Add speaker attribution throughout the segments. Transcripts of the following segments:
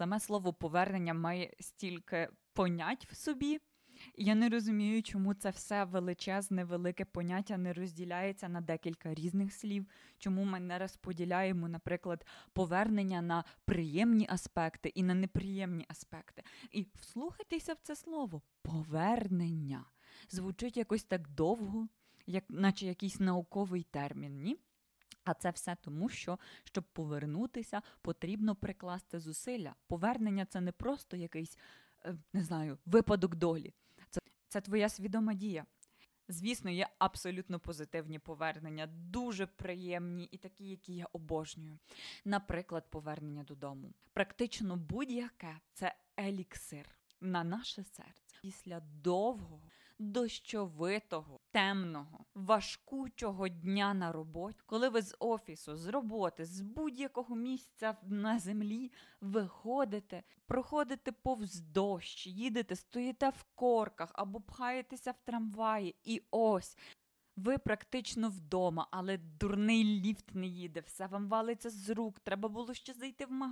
Speaker 1: Саме слово повернення має стільки понять в собі. І я не розумію, чому це все величезне, велике поняття не розділяється на декілька різних слів, чому ми не розподіляємо, наприклад, повернення на приємні аспекти і на неприємні аспекти. І вслухайтеся в це слово «повернення». Звучить якось так довго, наче якийсь науковий термін, ні? А це все тому, що, щоб повернутися, потрібно прикласти зусилля. Повернення – це не просто якийсь, не знаю, випадок долі. Це твоя свідома дія. Звісно, є абсолютно позитивні повернення, дуже приємні і такі, які я обожнюю. Наприклад, повернення додому. Практично будь-яке – це еліксир на наше серце. Після довгого, дощовитого, темного, важкучого дня на роботі, коли ви з офісу, з роботи, з будь-якого місця на землі виходите, проходите повз дощ, їдете, стоїте в корках або пхаєтеся в трамваї, і ось ви практично вдома, але дурний ліфт не їде, все вам валиться з рук, треба було ще зайти в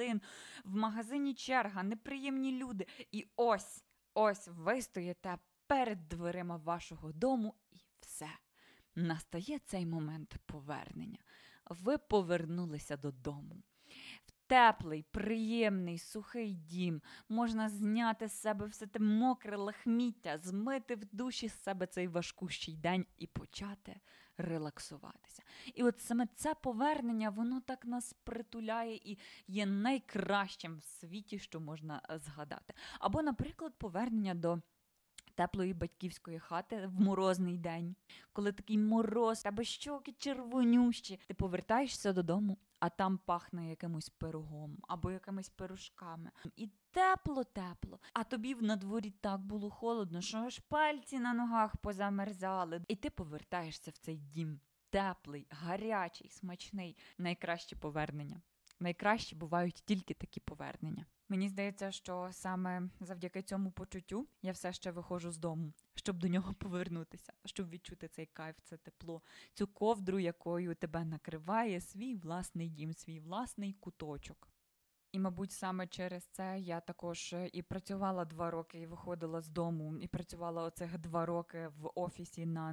Speaker 1: магазині черга, неприємні люди, і ось ви стоїте перед дверима вашого дому і все. Настає цей момент повернення. Ви повернулися додому. В теплий, приємний, сухий дім. Можна зняти з себе все те мокре лахміття, змити в душі з себе цей важкущий день і почати релаксуватися. І от саме це повернення, воно так нас притуляє і є найкращим в світі, що можна згадати. Або, наприклад, повернення до теплої батьківської хати в морозний день. Коли такий мороз, тебе щоки червонющі, ти повертаєшся додому, а там пахне якимось пирогом або якимись пирожками. І тепло-тепло. А тобі на дворі так було холодно, що аж пальці на ногах позамерзали. І ти повертаєшся в цей дім. Теплий, гарячий, смачний. Найкращі повернення. Найкращі бувають тільки такі повернення. Мені здається, що саме завдяки цьому почуттю я все ще виходжу з дому, щоб до нього повернутися, щоб відчути цей кайф, це тепло, цю ковдру, якою тебе накриває свій власний дім, свій власний куточок. І, мабуть, саме через це я також і працювала 2 роки, і виходила з дому, і працювала оцих 2 роки в офісі на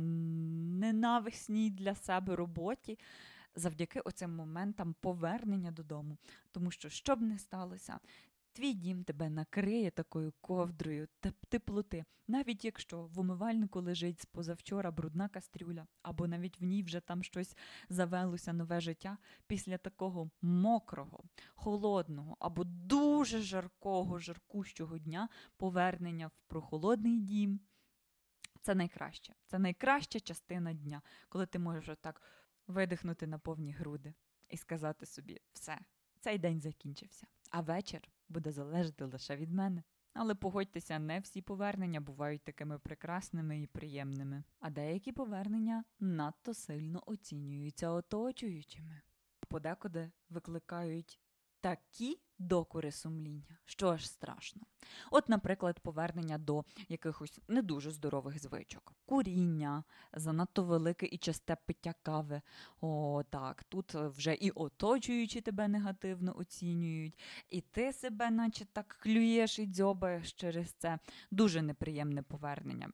Speaker 1: ненависній для себе роботі, завдяки оцим моментам повернення додому. Тому що б не сталося, твій дім тебе накриє такою ковдрою теплоти, навіть якщо в умивальнику лежить з позавчора брудна кастрюля, або навіть в ній вже там щось завелося нове життя, після такого мокрого, холодного або дуже жаркущого дня повернення в прохолодний дім – це найкраще. Це найкраща частина дня, коли ти можеш так видихнути на повні груди і сказати собі «все, цей день закінчився, а вечір буде залежати лише від мене». Але погодьтеся, не всі повернення бувають такими прекрасними і приємними. А деякі повернення надто сильно оцінюються оточуючими. Подекуди викликають такі докори сумління, що аж страшно. От, наприклад, повернення до якихось не дуже здорових звичок. Куріння, занадто велике і часте пиття кави. О, так, тут вже і оточуючі тебе негативно оцінюють, і ти себе наче так клюєш і дзьобаєш через це. Дуже неприємне повернення.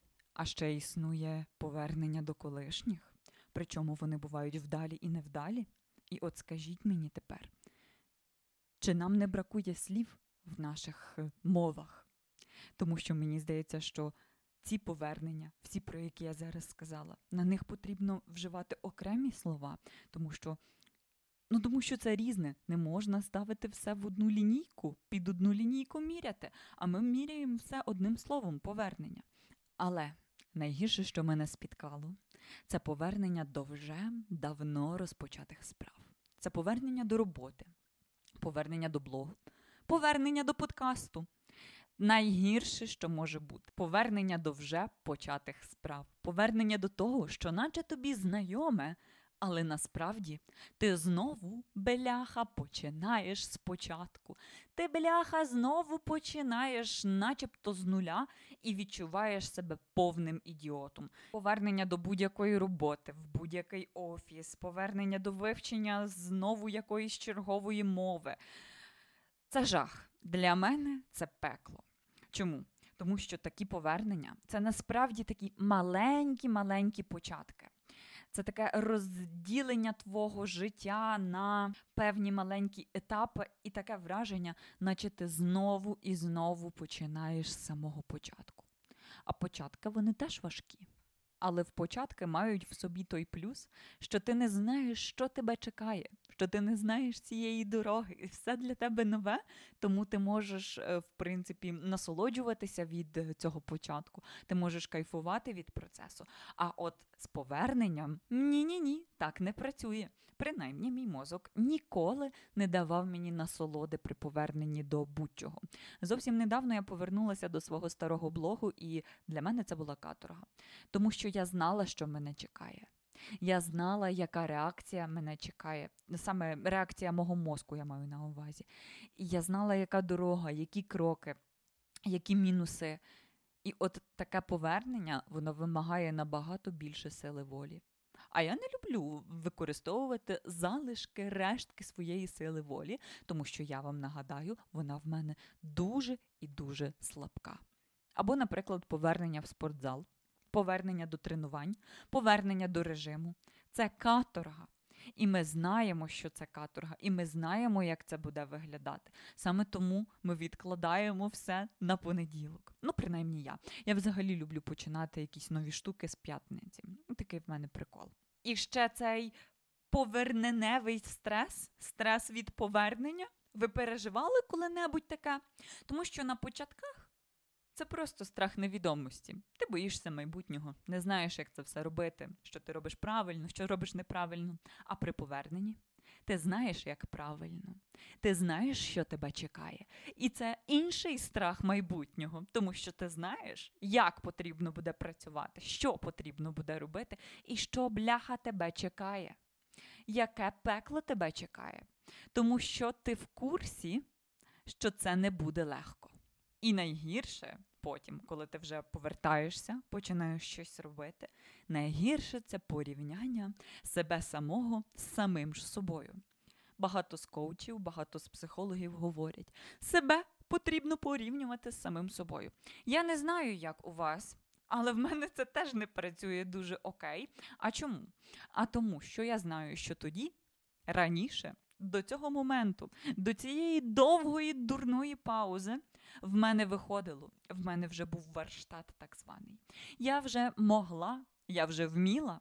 Speaker 1: А ще існує повернення до колишніх. Причому вони бувають вдалі і невдалі. І от скажіть мені тепер, чи нам не бракує слів в наших мовах? Тому що мені здається, що ці повернення, всі, про які я зараз сказала, на них потрібно вживати окремі слова, тому що це різне. Не можна ставити все в одну лінійку, під одну лінійку міряти, а ми міряємо все одним словом – повернення. Але найгірше, що мене спіткало, це повернення до вже давно розпочатих справ. Це повернення до роботи. Повернення до блогу, повернення до подкасту. Найгірше, що може бути. Повернення до вже початих справ. Повернення до того, що наче тобі знайоме, але насправді ти знову, бляха, починаєш спочатку. Ти, бляха, знову починаєш начебто з нуля і відчуваєш себе повним ідіотом. Повернення до будь-якої роботи, в будь-який офіс, повернення до вивчення знову якоїсь чергової мови. Це жах. Для мене це пекло. Чому? Тому що такі повернення – це насправді такі маленькі початки. Це таке розділення твого життя на певні маленькі етапи і таке враження, наче ти знову і знову починаєш з самого початку. А початки вони теж важкі. Але в початки мають в собі той плюс, що ти не знаєш, що тебе чекає, що ти не знаєш цієї дороги, і все для тебе нове, тому ти можеш, в принципі, насолоджуватися від цього початку, ти можеш кайфувати від процесу. А от з поверненням ні, так не працює. Принаймні, мій мозок ніколи не давав мені насолоди при поверненні до будь-чого. Зовсім недавно я повернулася до свого старого блогу, і для мене це була каторга. Тому що я знала, що мене чекає. Я знала, яка реакція мене чекає. Саме реакція мого мозку я маю на увазі. І я знала, яка дорога, які кроки, які мінуси. І от таке повернення, воно вимагає набагато більше сили волі. А я не люблю використовувати залишки, рештки своєї сили волі, тому що, я вам нагадаю, вона в мене дуже і дуже слабка. Або, наприклад, повернення в спортзал, повернення до тренувань, повернення до режиму. Це каторга. І ми знаємо, що це каторга, і ми знаємо, як це буде виглядати. Саме тому ми відкладаємо все на понеділок. Ну, принаймні я. Я взагалі люблю починати якісь нові штуки з п'ятниці. Такий в мене прикол. І ще цей поверненевий стрес від повернення. Ви переживали коли-небудь таке? Тому що на початках це просто страх невідомості. Ти боїшся майбутнього, не знаєш, як це все робити, що ти робиш правильно, що робиш неправильно. А при поверненні ти знаєш, як правильно. Ти знаєш, що тебе чекає. І це інший страх майбутнього, тому що ти знаєш, як потрібно буде працювати, що потрібно буде робити і що, бляха, тебе чекає. Яке пекло тебе чекає. Тому що ти в курсі, що це не буде легко. І найгірше потім, коли ти вже повертаєшся, починаєш щось робити, найгірше це порівняння себе самого з самим ж собою. Багато з коучів, багато з психологів говорять, себе потрібно порівнювати з самим собою. Я не знаю, як у вас, але в мене це теж не працює дуже окей. А чому? А тому, що я знаю, що тоді, раніше, до цього моменту, до цієї довгої дурної паузи, в мене виходило, в мене вже був верштат так званий. Я вже могла, я вже вміла,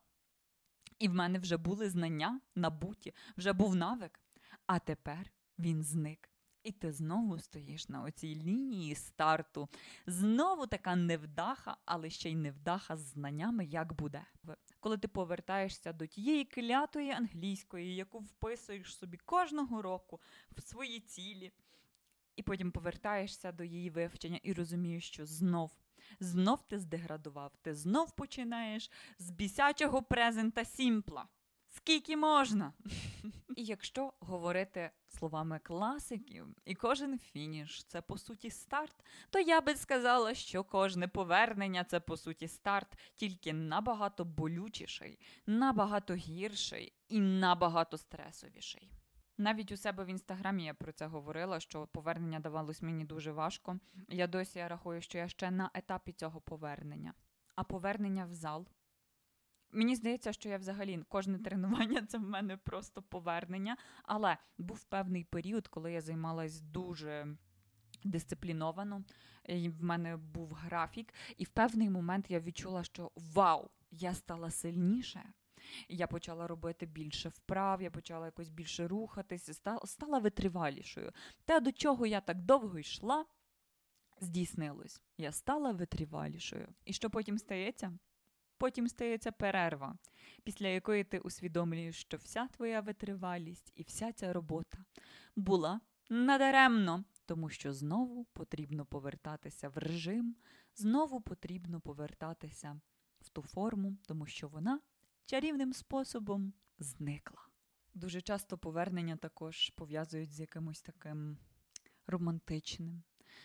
Speaker 1: і в мене вже були знання набуті, вже був навик, а тепер він зник. І ти знову стоїш на оцій лінії старту. Знову така невдаха, але ще й невдаха з знаннями, як буде. Коли ти повертаєшся до тієї клятої англійської, яку вписуєш собі кожного року в свої цілі, і потім повертаєшся до її вивчення і розумієш, що знов ти здеградував, ти знов починаєш з бісячого презента сімпла. Скільки можна? І якщо говорити словами класиків, і кожен фініш – це, по суті, старт, то я би сказала, що кожне повернення – це, по суті, старт, тільки набагато болючіший, набагато гірший і набагато стресовіший. Навіть у себе в Інстаграмі я про це говорила, що повернення давалось мені дуже важко. Я досі рахую, що я ще на етапі цього повернення. А повернення в зал? Мені здається, що я взагалі, кожне тренування – це в мене просто повернення. Але був певний період, коли я займалась дуже дисципліновано, і в мене був графік. І в певний момент я відчула, що вау, я стала сильніше. Я почала робити більше вправ, я почала якось більше рухатись, стала витривалішою. Те, до чого я так довго йшла, здійснилось. Я стала витривалішою. І що потім стається? Потім стається перерва, після якої ти усвідомлюєш, що вся твоя витривалість і вся ця робота була надаремно, тому що знову потрібно повертатися в режим, знову потрібно повертатися в ту форму, тому що вона чарівним способом зникла. Дуже часто повернення також пов'язують з якимось таким романтичним.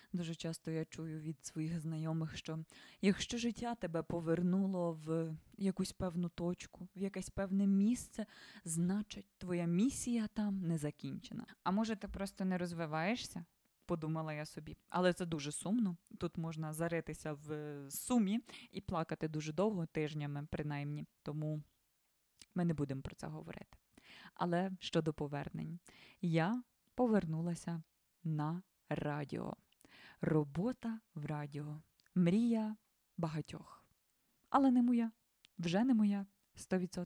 Speaker 1: Дуже часто я чую від своїх знайомих, що якщо життя тебе повернуло в якусь певну точку, в якесь певне місце, значить твоя місія там не закінчена. А може ти просто не розвиваєшся? Подумала я собі. Але це дуже сумно. Тут можна заритися в сумі і плакати дуже довго, тижнями принаймні. Тому ми не будемо про це говорити. Але щодо повернень. Я повернулася на радіо. Робота в радіо. Мрія багатьох. Але не моя. Вже не моя. 100%.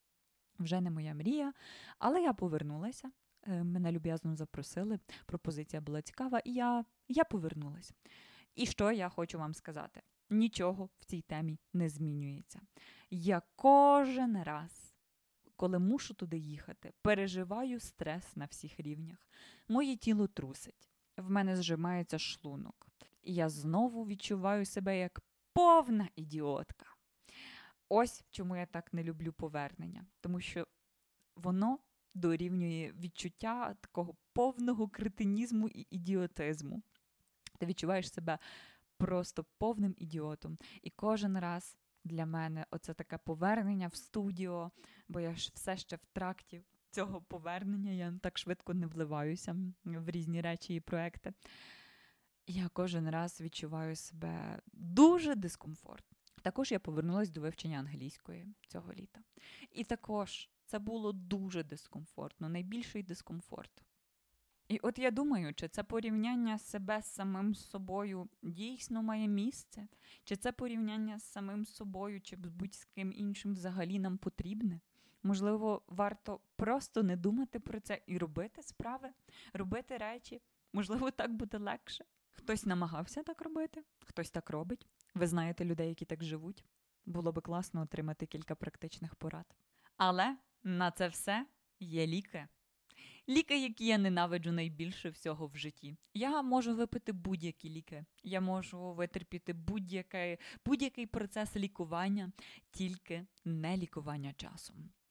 Speaker 1: Вже не моя мрія. Але я повернулася. Мене люб'язно запросили. Пропозиція була цікава. І я повернулася. І що я хочу вам сказати? Нічого в цій темі не змінюється. Я кожен раз, коли мушу туди їхати, переживаю стрес на всіх рівнях. Моє тіло трусить. В мене зжимається шлунок. І я знову відчуваю себе як повна ідіотка. Ось чому я так не люблю повернення. Тому що воно дорівнює відчуття такого повного кретинізму і ідіотизму. Ти відчуваєш себе просто повним ідіотом. І кожен раз для мене оце таке повернення в студіо, бо я ж все ще в тракті цього повернення, я так швидко не вливаюся в різні речі і проекти. Я кожен раз відчуваю себе дуже дискомфортно. Також я повернулася до вивчення англійської цього літа. І також це було дуже дискомфортно, найбільший дискомфорт. І от я думаю, чи це порівняння себе з самим собою дійсно має місце? Чи це порівняння з самим собою, чи з будь-ким іншим взагалі нам потрібне? Можливо, варто просто не думати про це і робити справи, робити речі. Можливо, так буде легше. Хтось намагався так робити, хтось так робить. Ви знаєте людей, які так живуть. Було би класно отримати кілька практичних порад. Але на це все є ліки. Ліки, які я ненавиджу найбільше всього в житті. Я можу випити будь-які ліки. Я можу витерпіти будь-який процес лікування, тільки не лікування часом.